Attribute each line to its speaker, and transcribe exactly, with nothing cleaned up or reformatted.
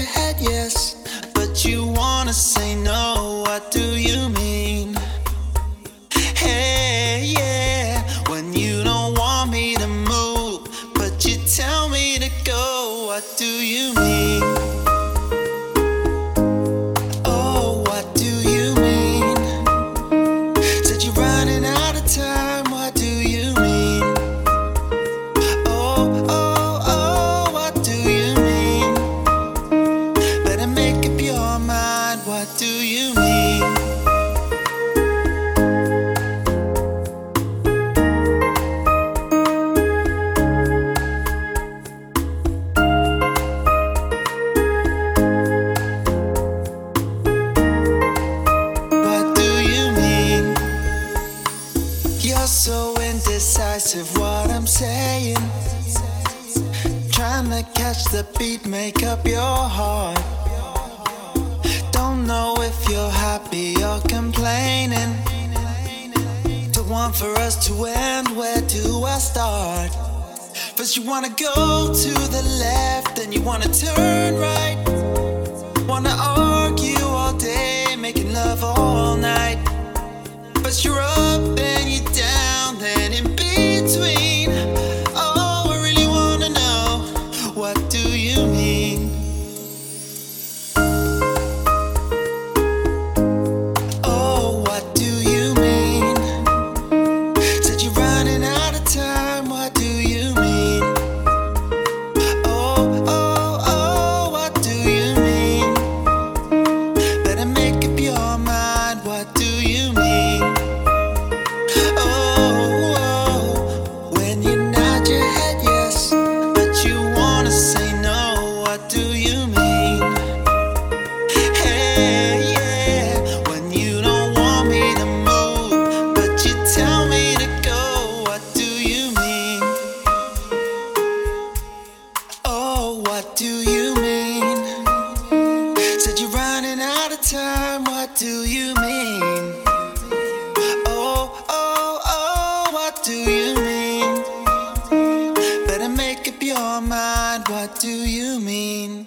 Speaker 1: your head yes, but you wanna say no. What do you mean? Hey, yeah, when you don't want me to move, but you tell me to go. What do you mean? Oh, what do you mean? Said you're running out of time. What do you mean? Oh, oh, oh, what do you mean? Better make up your mind. What do you mean? You're so indecisive, what I'm saying. Trying to catch the beat, make up your heart. Don't know if you're happy or complaining. The one for us to end, where do I start? First you wanna go to the left, then you wanna turn right. Wanna argue all day, making love all night. But you're up, then you're down, then in between. Oh, I really wanna know, what do you mean? Oh, what do you mean? Said you're running out of time. What do you mean? Oh, oh, oh, what do you mean? Better make up your mind. What do you mean? What do you mean? Said you're running out of time. What do you mean? Oh, oh, oh, what do you mean? Better make up your mind. What do you mean?